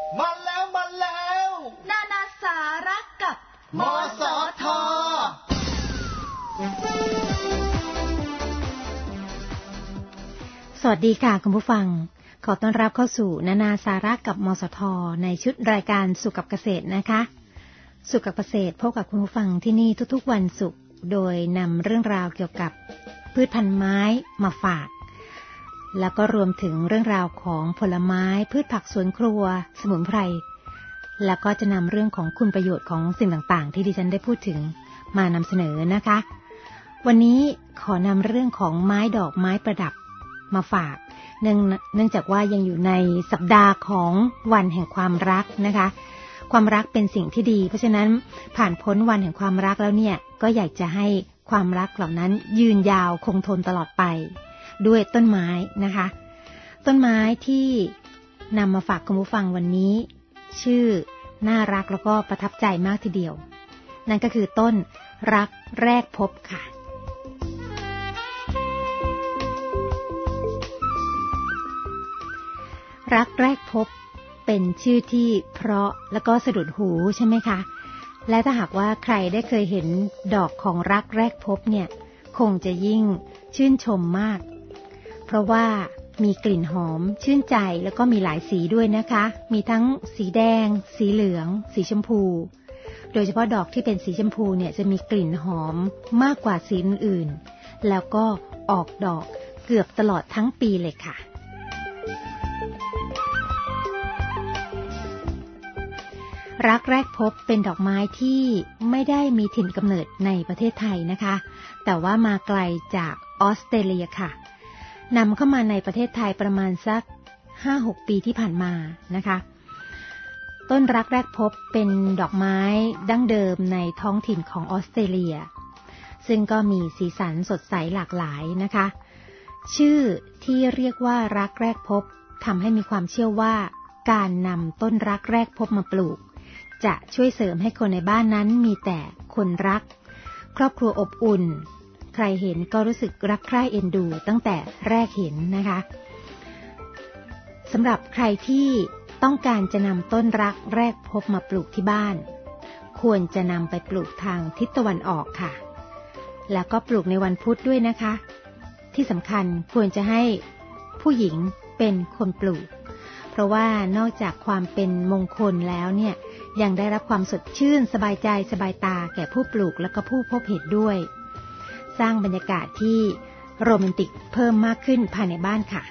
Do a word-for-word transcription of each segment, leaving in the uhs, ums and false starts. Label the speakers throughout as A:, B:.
A: มาแล้วมาแล้ว
B: นานาสาระกับ
A: มสท.
C: สวัสดีค่ะคุณผู้ฟังขอต้อนรับเข้าสู่นานาสาระกับมสท.ในชุดรายการสุขกับเกษตรนะคะสุขกับเกษตรพบกับคุณผู้ฟังที่นี่ทุกๆวันศุกร์โดยนำเรื่องราวเกี่ยวกับพืชพันธุ์ไม้มาฝากแล้วก็รวมถึงเรื่องราวของผลไม้พืชผักสวนครัวสมุนไพรแล้วก็จะนำเรื่องของคุณประโยชน์ของสิ่งต่างๆที่ดิฉันได้พูดถึงมานำเสนอนะคะวันนี้ขอนำเรื่องของไม้ดอกไม้ประดับมาฝากเนื่องเนื่องจากว่ายังอยู่ในสัปดาห์ของวันแห่งความรักนะคะความรักเป็นสิ่งที่ดีเพราะฉะนั้นผ่านพ้นวันแห่งความรักแล้วเนี่ยก็อยากจะให้ความรักเหล่านั้นยืนยาวคงทนตลอดไปด้วยต้นไม้นะคะต้นไม้ที่นำมาฝากคุณผู้ฟังวันนี้ชื่อน่ารักแล้วก็ประทับใจมากทีเดียวนั่นก็คือต้นรักแรกพบค่ะรักแรกพบเป็นชื่อที่เพราะแล้วก็สะดุดหูใช่ไหมคะและถ้าหากว่าใครได้เคยเห็นดอกของรักแรกพบเนี่ยคงจะยิ่งชื่นชมมากเพราะว่ามีกลิ่นหอมชื่นใจแล้วก็มีหลายสีด้วยนะคะมีทั้งสีแดงสีเหลืองสีชมพูโดยเฉพาะดอกที่เป็นสีชมพูเนี่ยจะมีกลิ่นหอมมากกว่าสีอื่นๆแล้วก็ออกดอกเกือบตลอดทั้งปีเลยค่ะรักแรกพบเป็นดอกไม้ที่ไม่ได้มีถิ่นกำเนิดในประเทศไทยนะคะแต่ว่ามาไกลจากออสเตรเลียค่ะนำเข้ามาในประเทศไทยประมาณสัก ห้าหก ปีที่ผ่านมานะคะต้นรักแรกพบเป็นดอกไม้ดั้งเดิมในท้องถิ่นของออสเตรเลียซึ่งก็มีสีสันสดใสหลากหลายนะคะชื่อที่เรียกว่ารักแรกพบทำให้มีความเชื่อว่าการนำต้นรักแรกพบมาปลูกจะช่วยเสริมให้คนในบ้านนั้นมีแต่คนรักครอบครัวอบอุ่นใครเห็นก็รู้สึกรักใคร่เอ็นดูตั้งแต่แรกเห็นนะคะสำหรับใครที่ต้องการจะนำต้นรักแรกพบมาปลูกที่บ้านควรจะนำไปปลูกทางทิศตะวันออกค่ะแล้วก็ปลูกในวันพุธด้วยนะคะที่สำคัญควรจะให้ผู้หญิงเป็นคนปลูกเพราะว่านอกจากความเป็นมงคลแล้วเนี่ยยังได้รับความสดชื่นสบายใจสบายตาแก่ผู้ปลูกและก็ผู้พบเห็นด้วยสร้างบรรยากาศที่โรแมนติกเพิ่มมากขึ้นภายในบ้านค่ะ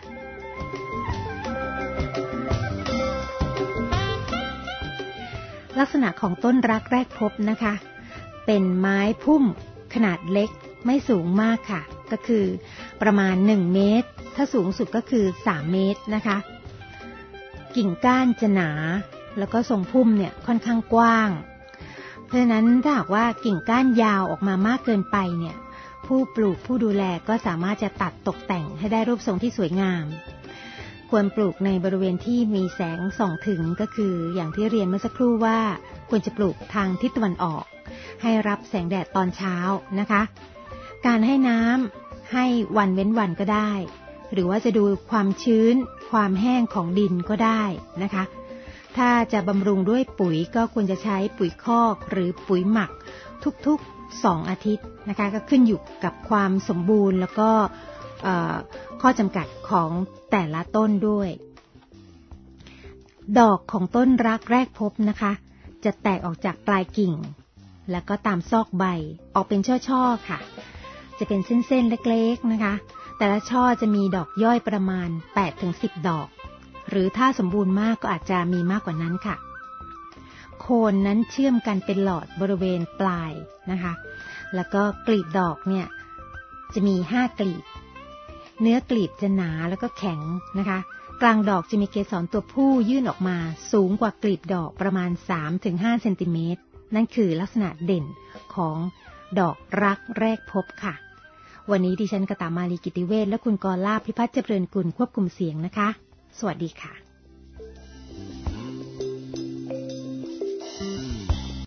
C: ลักษณะของต้นรักแรกพบนะคะเป็นไม้พุ่มขนาดเล็กไม่สูงมากค่ะก็คือประมาณหนึ่งเมตรถ้าสูงสุดก็คือสามเมตรนะคะกิ่งก้านจะหนาแล้วก็ทรงพุ่มเนี่ยค่อนข้างกว้างเพราะฉะนั้นถ้าหากว่ากิ่งก้านยาวออกมามากเกินไปเนี่ยผู้ปลูกผู้ดูแลก็สามารถจะตัดตกแต่งให้ได้รูปทรงที่สวยงามควรปลูกในบริเวณที่มีแสงส่องถึงก็คืออย่างที่เรียนเมื่อสักครู่ว่าควรจะปลูกทางทิศตะวันออกให้รับแสงแดดตอนเช้านะคะการให้น้ำให้วันเว้นวันก็ได้หรือว่าจะดูความชื้นความแห้งของดินก็ได้นะคะถ้าจะบำรุงด้วยปุ๋ยก็ควรจะใช้ปุ๋ยคอกหรือปุ๋ยหมักทุกๆสองอาทิตย์นะคะก็ขึ้นอยู่กับความสมบูรณ์แล้วก็ข้อจำกัดของแต่ละต้นด้วยดอกของต้นรักแรกพบนะคะจะแตกออกจากปลายกิ่งแล้วก็ตามซอกใบออกเป็นช่อๆค่ะจะเป็นเส้นๆเล็กๆนะคะแต่ละช่อจะมีดอกย่อยประมาณ แปดถึงสิบ ดอกหรือถ้าสมบูรณ์มากก็อาจจะมีมากกว่านั้นค่ะโคนนั้นเชื่อมกันเป็นหลอดบริเวณปลายนะคะแล้วก็กลีบดอกเนี่ยจะมีห้ากลีบเนื้อกลีบจะหนาแล้วก็แข็งนะคะกลางดอกจะมีเกสรตัวผู้ยื่นออกมาสูงกว่ากลีบดอกประมาณ สามถึงห้า เซนติเมตรนั่นคือลักษณะเด่นของดอกรักแรกพบค่ะวันนี้ดิฉันกตามาลีกิติเวชและคุณกรลาภพิพัฒน์เจริญกุลควบคุมเสียงนะคะสวัสดีค่ะ